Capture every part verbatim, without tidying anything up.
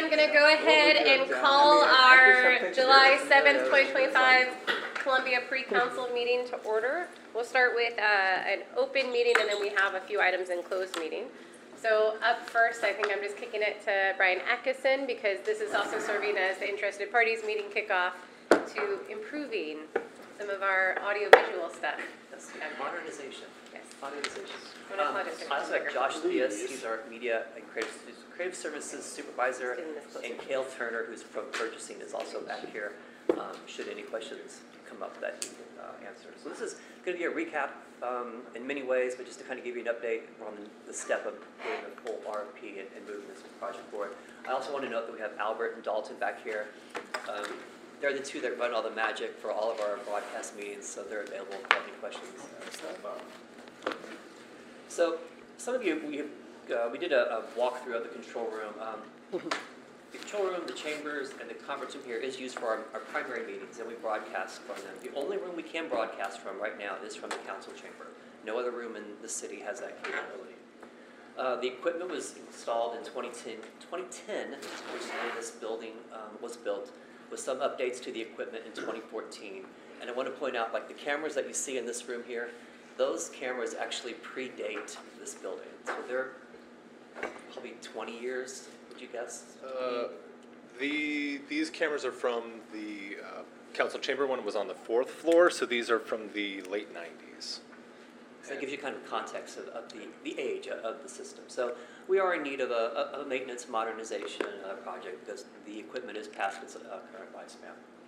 I'm going to go ahead and call our July seventh, twenty twenty-five Columbia Pre-Council meeting to order. We'll start with uh, an open meeting, and then we have a few items in closed meeting. So up first, I think I'm just kicking it to Brian Atkinson, because this is also serving as the interested parties meeting kickoff to improving some of our audiovisual stuff. Yes, and modernization. Yes. Modernization. Um, I also have Josh Diaz, he's our media and creative, creative services supervisor, and Cale Turner, who's from purchasing, is also back here. Um, should any questions come up that he can uh, answer. So this is going to be a recap um, in many ways, but just to kind of give you an update on the step of doing the full R F P and, and moving this project forward. I also want to note that we have Albert and Dalton back here. Um, they're the two that run all the magic for all of our broadcast meetings, so they're available if you have any questions. So some of you, we, uh, we did a, a walkthrough of the control room. Um, the control room, the chambers, and the conference room here is used for our, our primary meetings, and we broadcast from them. The only room we can broadcast from right now is from the council chamber. No other room in the city has that capability. Uh, the equipment was installed in twenty ten, which is when this building um, was built, with some updates to the equipment in twenty fourteen. And I want to point out, like the cameras that you see in this room here, those cameras actually predate this building. So they're probably twenty years, would you guess? Uh, the these cameras are from the uh, council chamber one. Was on the fourth floor, so these are from the late nineties. So that gives you kind of context of, of the, the age of, of the system. So we are in need of a, a, a maintenance modernization uh, project because the equipment is past its uh, current lifespan.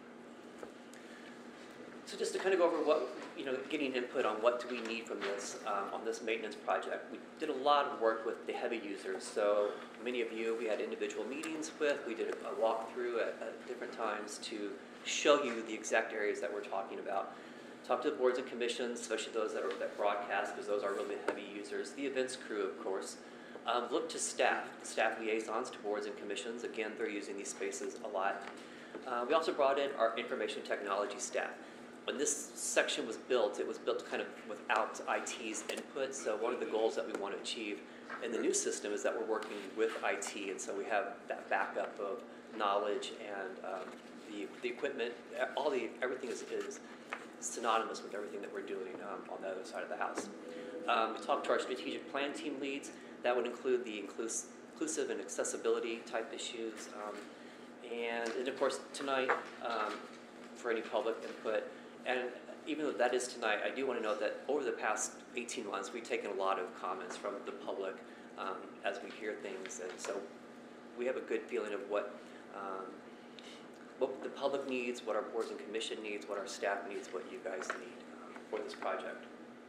So just to kind of go over what, you know, getting input on what do we need from this, um, on this maintenance project. We did a lot of work with the heavy users. So many of you we had individual meetings with. We did a, a walkthrough at, at different times to show you the exact areas that we're talking about. Talk to the boards and commissions, especially those that, are, that broadcast, because those are really heavy users. The events crew, of course. Um, look to staff, the staff liaisons to boards and commissions. Again, they're using these spaces a lot. Uh, we also brought in our information technology staff. When this section was built, it was built kind of without I T's input. So one of the goals that we want to achieve in the new system is that we're working with I T, and so we have that backup of knowledge and um, the the equipment. All the everything is, is synonymous with everything that we're doing um, on the other side of the house. Um, we talked to our strategic plan team leads. That would include the inclus inclusive and accessibility type issues, um, and, and of course tonight um, for any public input. And even though that is tonight, I do want to note that over the past eighteen months, we've taken a lot of comments from the public um, as we hear things, and so we have a good feeling of what um, what the public needs, what our boards and commission needs, what our staff needs, what you guys need um, for this project.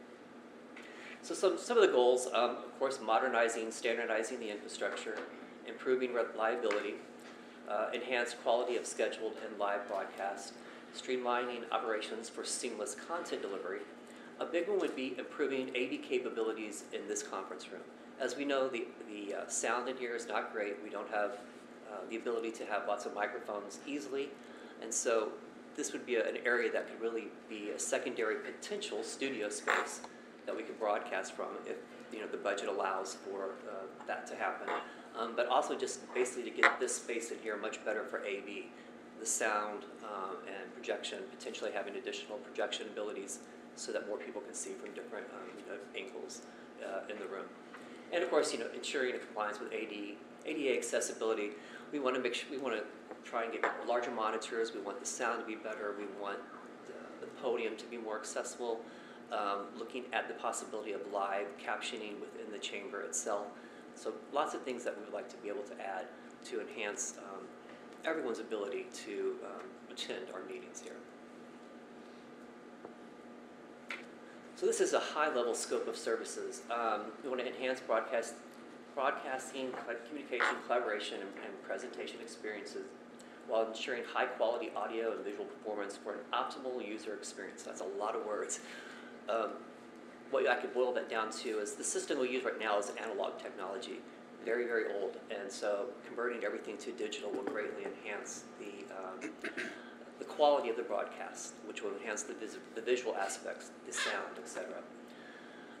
So some, some of the goals, um, of course, modernizing, standardizing the infrastructure, improving reliability, uh, enhanced quality of scheduled and live broadcast, streamlining operations for seamless content delivery. A big one would be improving A V capabilities in this conference room. As we know, the, the uh, sound in here is not great. We don't have uh, the ability to have lots of microphones easily, and so this would be a, an area that could really be a secondary potential studio space that we could broadcast from if you know the budget allows for uh, that to happen. Um, but also just basically to get this space in here much better for A V. The sound um, and projection, potentially having additional projection abilities so that more people can see from different um, you know, angles uh, in the room. And of course, you know, ensuring compliance with A D, A D A accessibility. We want to make sure, we want to try and get larger monitors. We want the sound to be better. We want the, the podium to be more accessible. Um, looking at the possibility of live captioning within the chamber itself. So lots of things that we would like to be able to add to enhance um, everyone's ability to um, attend our meetings here. So this is a high-level scope of services. Um, we want to enhance broadcast, broadcasting, communication, collaboration, and, and presentation experiences while ensuring high-quality audio and visual performance for an optimal user experience. That's a lot of words. Um, what I could boil that down to is the system we use right now is analog technology. Very, very old, and so converting everything to digital will greatly enhance the um, the quality of the broadcast, which will enhance the, vis the visual aspects, the sound, et cetera.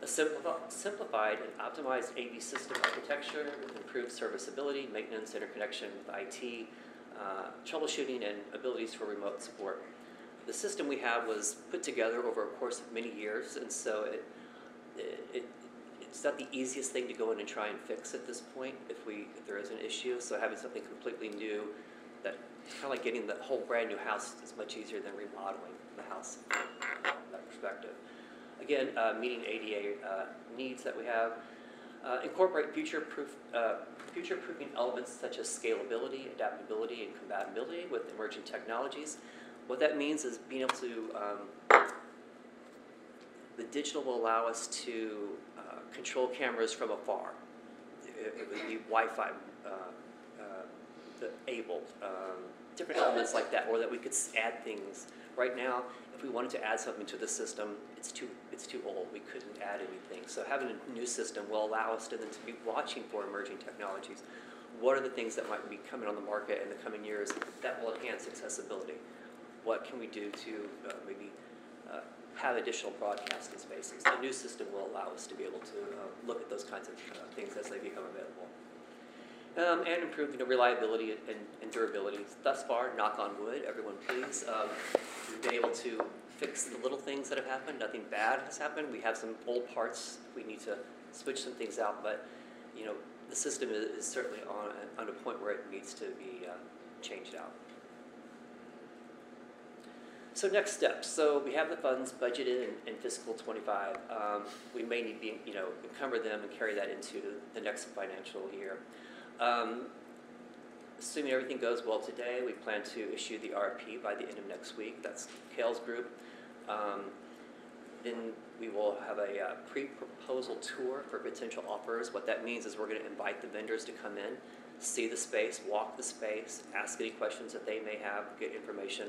A simplified, simplified and optimized A V system architecture with improved serviceability, maintenance, interconnection with I T, uh, troubleshooting, and abilities for remote support. The system we have was put together over a course of many years, and so it, it, it it's not the easiest thing to go in and try and fix at this point if we if there is an issue. So having something completely new, that it's kind of like getting the whole brand new house is much easier than remodeling the house from that perspective. Again, uh, meeting A D A uh, needs that we have. Uh, incorporate future-proof, uh, future-proofing elements such as scalability, adaptability, and compatibility with emerging technologies. What that means is being able to, um, the digital will allow us to uh, control cameras from afar. It, it would be Wi-Fi uh, uh, enabled, um, different elements like that, or that we could add things. Right now, if we wanted to add something to the system, it's too it's too old. We couldn't add anything. So having a new system will allow us to then to be watching for emerging technologies. What are the things that might be coming on the market in the coming years that will enhance accessibility? What can we do to uh, maybe uh, have additional broadcasting spaces? The new system will allow us to be able to uh, look at those kinds of uh, things as they become available. Um, and improve you know, reliability and, and durability. Thus far, knock on wood, everyone please, um, we've been able to fix the little things that have happened. Nothing bad has happened. We have some old parts. We need to switch some things out, but you know, the system is, is certainly on, on a point where it needs to be uh, changed out. So next steps. So we have the funds budgeted in, in fiscal twenty-five. Um, we may need to, you know, encumber them and carry that into the next financial year. Um, assuming everything goes well today, we plan to issue the R F P by the end of next week. That's Kale's group. Um, then we will have a uh, pre-proposal tour for potential offers. What that means is we're going to invite the vendors to come in, see the space, walk the space, ask any questions that they may have, get information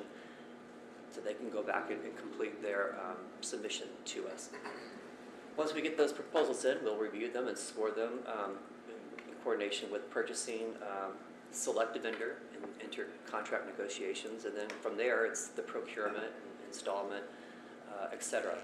so they can go back and, and complete their um, submission to us. Once we get those proposals in, we'll review them and score them um, in coordination with purchasing, um, select a vendor, and enter contract negotiations, and then from there it's the procurement, and installment, uh, et cetera.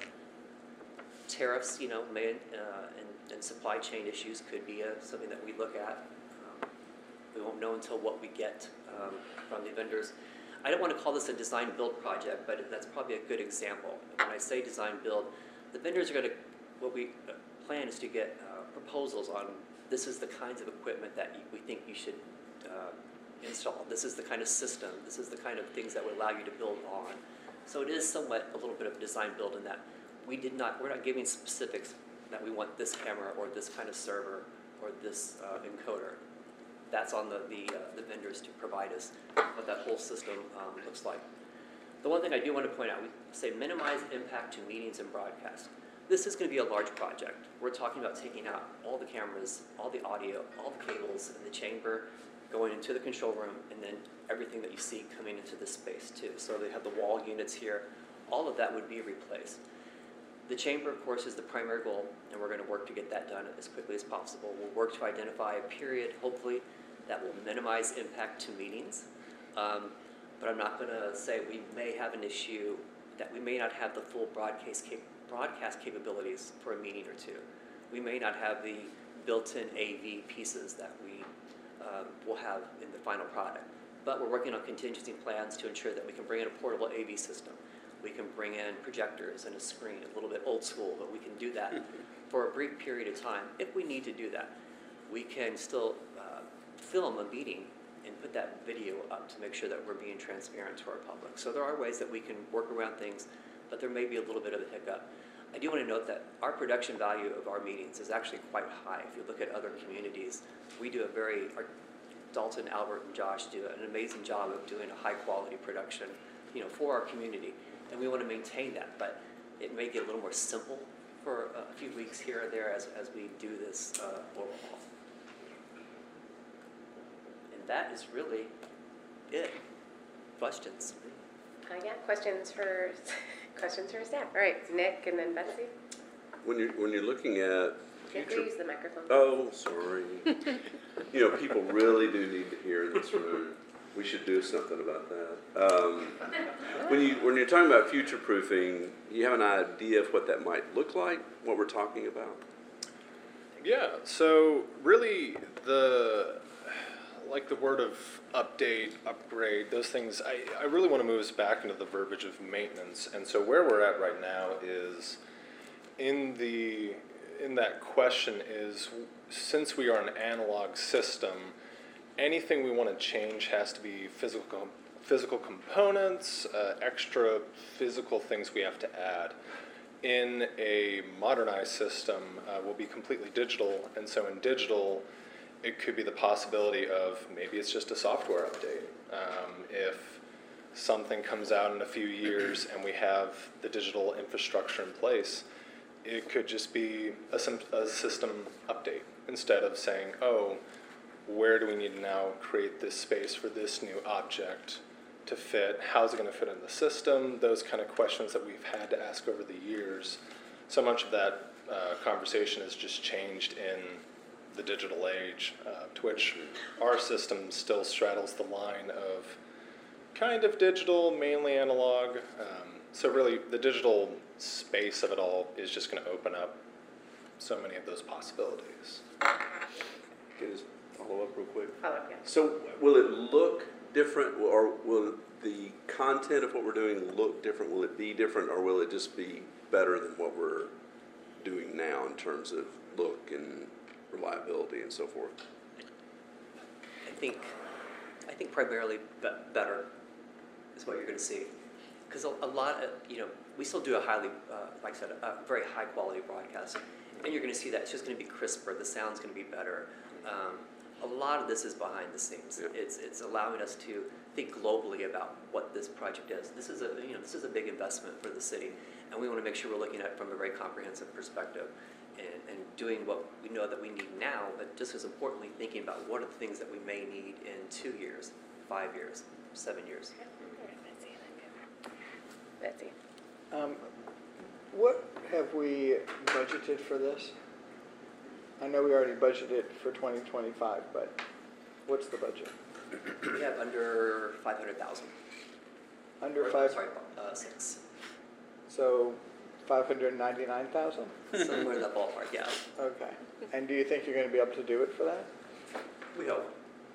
Tariffs, you know, may, uh, and, and supply chain issues could be a, something that we look at. Um, we won't know until what we get um, from the vendors. I don't want to call this a design build project, but that's probably a good example. When I say design build, the vendors are going to, what we plan is to get uh, proposals on this is the kinds of equipment that you, we think you should uh, install. This is the kind of system. This is the kind of things that would allow you to build on. So it is somewhat a little bit of design build in that we did not, we're not giving specifics that we want this camera or this kind of server or this uh, encoder. That's on the, the, uh, the vendors to provide us what that whole system um, looks like. The one thing I do want to point out, we say minimize impact to meetings and broadcast. This is going to be a large project. We're talking about taking out all the cameras, all the audio, all the cables in the chamber, going into the control room, and then everything that you see coming into this space too. So they have the wall units here. All of that would be replaced. The chamber, of course, is the primary goal, and we're going to work to get that done as quickly as possible. We'll work to identify a period, hopefully, that will minimize impact to meetings. Um, but I'm not going to say we may have an issue that we may not have the full broadcast, cap broadcast capabilities for a meeting or two. We may not have the built-in A V pieces that we um, will have in the final product. But we're working on contingency plans to ensure that we can bring in a portable A V system. We can bring in projectors and a screen, a little bit old school, but we can do that for a brief period of time if we need to do that. We can still uh, film a meeting and put that video up to make sure that we're being transparent to our public. So there are ways that we can work around things, but there may be a little bit of a hiccup. I do want to note that our production value of our meetings is actually quite high. If you look at other communities, we do a very, our, Dalton, Albert, and Josh do an amazing job of doing a high quality production, you know, for our community. And we want to maintain that, but it may get a little more simple for a few weeks here or there as, as we do this uh, overhaul. And that is really it. Questions? Uh, yeah, questions for questions for staff. All right, Nick and then Betsy. When you're, when you're looking at You have to use the microphone. Oh, sorry. You know, people really do need to hear in this room. We should do something about that. Um, when you, when you're talking about future proofing, you have an idea of what that might look like, what we're talking about? Yeah, so really the, like the word of update, upgrade, those things, I, I really want to move us back into the verbiage of maintenance. And so where we're at right now is in the, in that question is, since we are an analog system, anything we want to change has to be physical, physical components, uh, extra physical things we have to add. In a modernized system, uh, will be completely digital, and so in digital, it could be the possibility of maybe it's just a software update. Um, if something comes out in a few years and we have the digital infrastructure in place, it could just be a, a system update instead of saying, oh, where do we need to now create this space for this new object to fit? How's it going to fit in the system? Those kind of questions that we've had to ask over the years. So much of that uh, conversation has just changed in the digital age, uh, to which our system still straddles the line of kind of digital, mainly analog. Um, so really, the digital space of it all is just going to open up so many of those possibilities. Can I just follow up real quick? Follow up, yeah. So will it look different, or will the content of what we're doing look different? Will it be different, or will it just be better than what we're doing now in terms of look and reliability and so forth? I think, I think primarily be- better is what you're going to see. Because a, a lot of, you know, we still do a highly, uh, like I said, a, a very high quality broadcast. And you're going to see that it's just going to be crisper, the sound's going to be better. Um, a lot of this is behind the scenes. Yeah. It's it's allowing us to think globally about what this project is. This is a, you know, this is a big investment for the city. And we want to make sure we're looking at it from a very comprehensive perspective. And, and doing what we know that we need now, but just as importantly, thinking about what are the things that we may need in two years, five years, seven years. Betsy. Um, what have we budgeted for this? I know we already budgeted for twenty twenty-five, but what's the budget? We have under five hundred thousand. Under five, Sorry, uh, six. so five hundred ninety-nine thousand? Somewhere in that ballpark, yeah. Okay. And do you think you're going to be able to do it for that? We hope.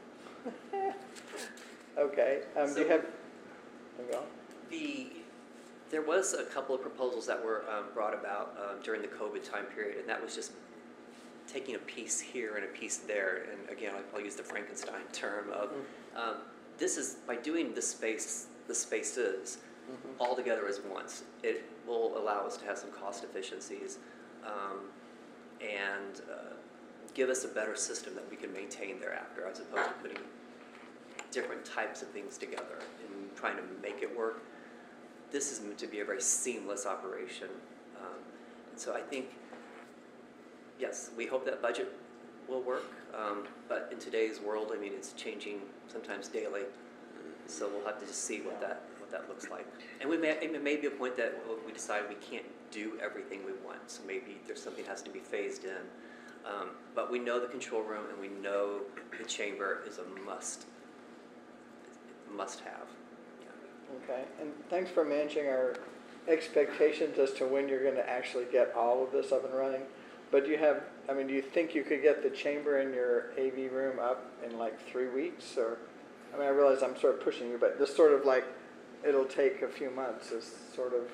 Okay. Um, do you So- have? There you go. The, there was a couple of proposals that were um, brought about um, during the COVID time period, and that was just taking a piece here and a piece there. And again, I'll use the Frankenstein term of um, this is, by doing the space, the spaces all together as once, it will allow us to have some cost efficiencies um, and uh, give us a better system that we can maintain thereafter, as opposed to putting different types of things together and trying to make it work. This is meant to be a very seamless operation. Um, and so I think, yes, we hope that budget will work, um, but in today's world, I mean, it's changing sometimes daily. So we'll have to just see what that what that looks like. And we may, it may be a point that well, we decide we can't do everything we want, so maybe there's something that has to be phased in. Um, but we know the control room and we know the chamber is a must, must have. Okay. And thanks for managing our expectations as to when you're going to actually get all of this up and running. But do you have, I mean, do you think you could get the chamber in your A V room up in like three weeks? Or, I mean, I realize I'm sort of pushing you, but this sort of like, it'll take a few months is sort of,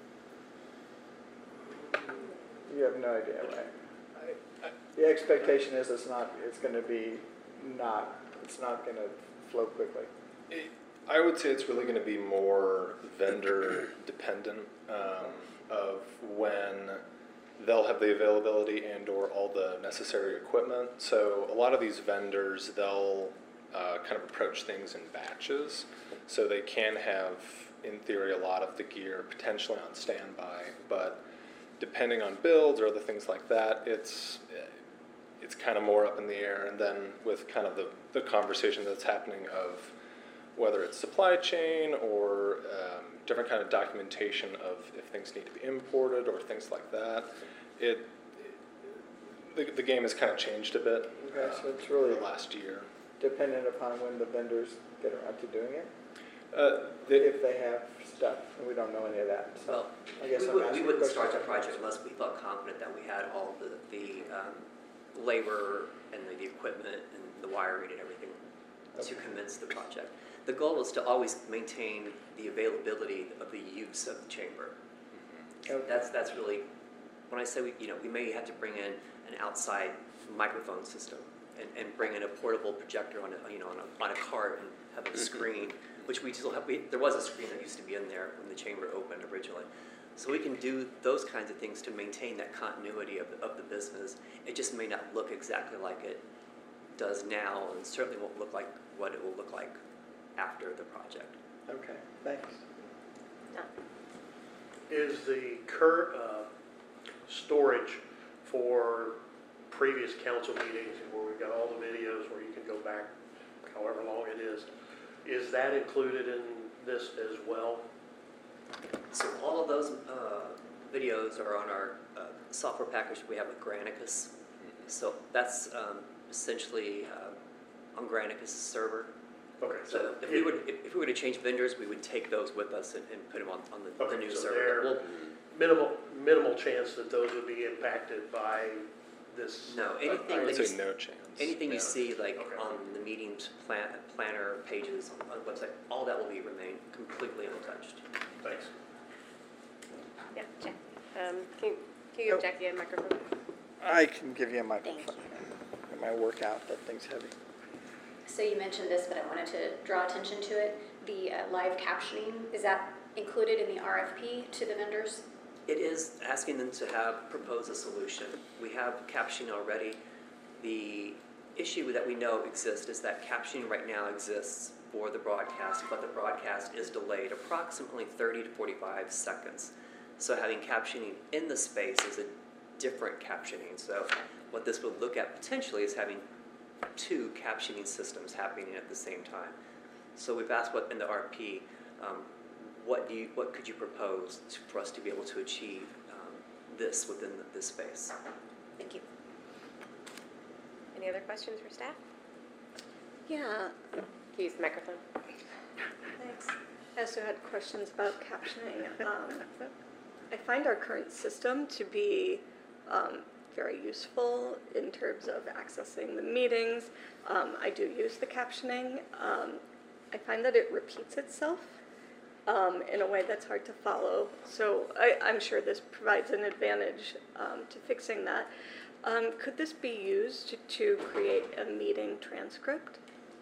you have no idea, right? I, I, The expectation is it's not, it's going to be not, it's not going to flow quickly. it, I would say it's really going to be more vendor dependent um, of when they'll have the availability and or all the necessary equipment. So a lot of these vendors, they'll uh, kind of approach things in batches. So they can have, in theory, a lot of the gear potentially on standby, but depending on builds or other things like that, it's it's kind of more up in the air. And then with kind of the, the conversation that's happening of whether it's supply chain or um, different kind of documentation of if things need to be imported or things like that, it, it the, the game has kind of changed a bit. Okay, so uh, it's really the last year. dependent upon when the vendors get around to doing it? Uh, the, If they have stuff, and we don't know any of that, so Well, I guess we I'm would- asking we wouldn't questions start the like project that. unless we felt confident that we had all the, the um, labor and the the equipment and the wiring and everything to Okay. commence the project. The goal is to always maintain the availability of the use of the chamber. Okay. That's, that's really, when I say, we, you know, we may have to bring in an outside microphone system and, and bring in a portable projector on a, you know, on a, on a cart and have a screen, which we still have, we, there was a screen that used to be in there when the chamber opened originally. So we can do those kinds of things to maintain that continuity of, the- of the business. It just may not look exactly like it does now, and certainly won't look like what it will look like after the project. Okay, thanks. Is the current uh, storage for previous council meetings where we've got all the videos where you can go back however long it is, is that included in this as well? So all of those uh, videos are on our uh, software package we have with Granicus. So that's um, essentially uh, on Granicus' server. Okay, So if we were, if if we were to change vendors, we would take those with us and, and put them on, on the, the Okay, new so server. they're- Well, minimal, minimal chance that those would be impacted by this? no, I anything would that you, say s- no chance. anything you Yeah. see like Okay. on the meetings plan, planner pages on the website, all that will be remain completely untouched. Thanks. Yeah, Jack. Um, can you, can you give Oh. Jackie a microphone? I can give you a Thank microphone. you. In my workout, that thing's heavy. So you mentioned this, but I wanted to draw attention to it. The uh, live captioning, is that included in the R F P to the vendors? It is asking them to have, propose a solution. We have captioning already. The issue that we know exists is that captioning right now exists for the broadcast, but the broadcast is delayed approximately thirty to forty-five seconds. So having captioning in the space is a different captioning. So what this would look at potentially is having two captioning systems happening at the same time. So we've asked what in the R P, um, what do you, what could you propose to, for us to be able to achieve um, this within the, this space? Thank you. Any other questions for staff? Yeah, Can you use the microphone? thanks. I also had questions about captioning. Um, I find our current system to be um, very useful in terms of accessing the meetings. Um, I do use the captioning. Um, I find that it repeats itself um, in a way that's hard to follow. So I, I'm sure this provides an advantage um, to fixing that. Um, could this be used to, to create a meeting transcript?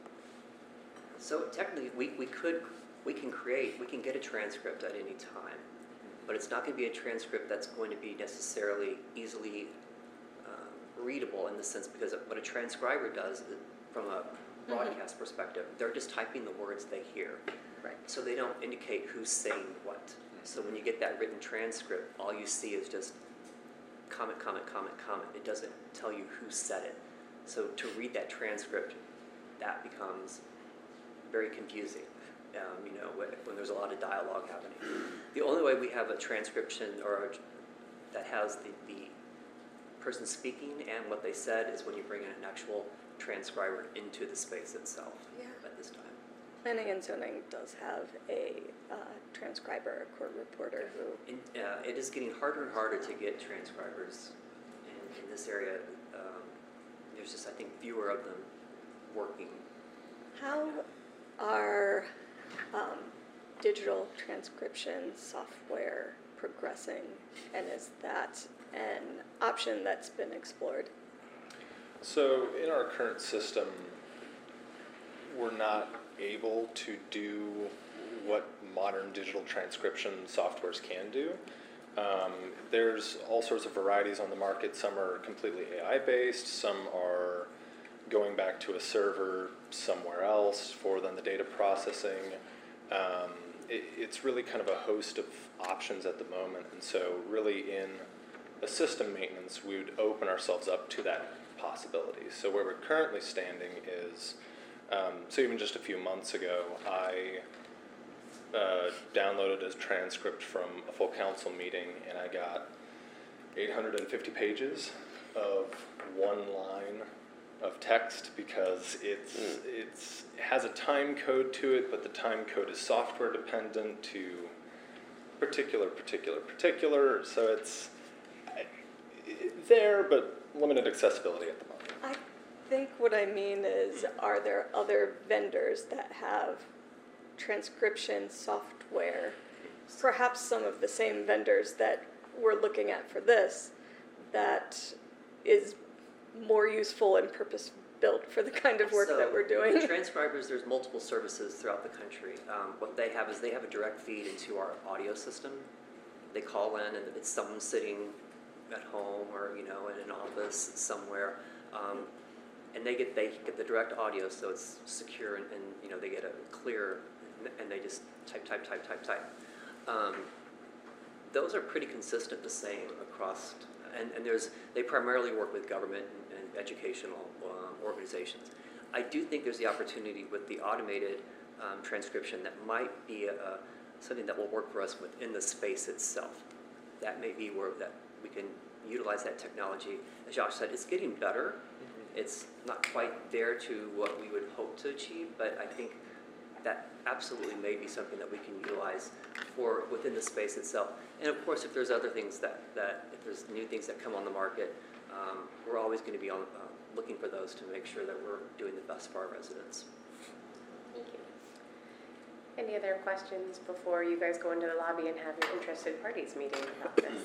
So technically, we, we could, we can create, we can get a transcript at any time, but it's not going to be a transcript that's going to be necessarily easily um, readable in the sense, because what a transcriber does is, from a broadcast perspective, they're just typing the words they hear. Right. So they don't indicate who's saying what. So when you get that written transcript, all you see is just comment, comment, comment, comment. It doesn't tell you who said it. So to read that transcript, that becomes very confusing, um, you know, when, when there's a lot of dialogue happening. The only way we have a transcription or a, that has the, the person speaking and what they said is when you bring in an actual transcriber into the space itself. Yeah. At this time. Planning and zoning does have a uh, transcriber, a court reporter who, In, uh, it is getting harder and harder to get transcribers in, in this area. Um, there's just, I think, fewer of them working. how are um, digital transcription software progressing, and is that an option that's been explored? So in our current system, we're not able to do what modern digital transcription softwares can do. Um, there's all sorts of varieties on the market. Some are completely A I-based, some are going back to a server somewhere else for then the data processing. Um, it, it's really kind of a host of options at the moment, and so really in a system maintenance, we would open ourselves up to that possibility. So where we're currently standing is, um, so even just a few months ago, I uh, downloaded a transcript from a full council meeting, and I got eight hundred fifty pages of one-line of text because it's it's it has a time code to it, but the time code is software dependent to particular, particular, particular. So it's I- there, but limited accessibility at the moment. I think what I mean is, are there other vendors that have transcription software? Perhaps some of the same vendors that we're looking at for this, that is more useful and purpose-built for the kind of work So, that we're doing. the transcribers, there's multiple services throughout the country. Um, what they have is they have a direct feed into our audio system. They call in and it's someone sitting at home or, you know, in an office somewhere. Um, and they get, they get the direct audio, so it's secure and, and, you know, they get a clear, and they just type, type, type, type, type. Um, those are pretty consistent, the same across, and, and there's, they primarily work with government and, and educational um, organizations. I do think there's the opportunity with the automated um, transcription that might be a, a, something that will work for us within the space itself. That may be where that we can utilize that technology. As Josh said, it's getting better. It's not quite there to what we would hope to achieve, but I think that absolutely may be something that we can utilize for within the space itself. And of course, if there's other things that, that if there's new things that come on the market, um, we're always going to be on, uh, looking for those to make sure that we're doing the best for our residents. Thank you. Any other questions before you guys go into the lobby and have your interested parties meeting about this?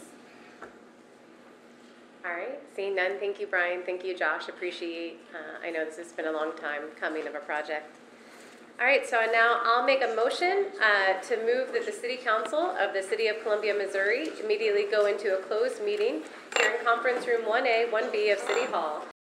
All right, seeing none, thank you, Brian, thank you, Josh, appreciate, uh, I know this has been a long time coming of a project. All right, so now I'll make a motion uh, to move that the City Council of the City of Columbia, Missouri immediately go into a closed meeting here in Conference Room one A, one B of City Hall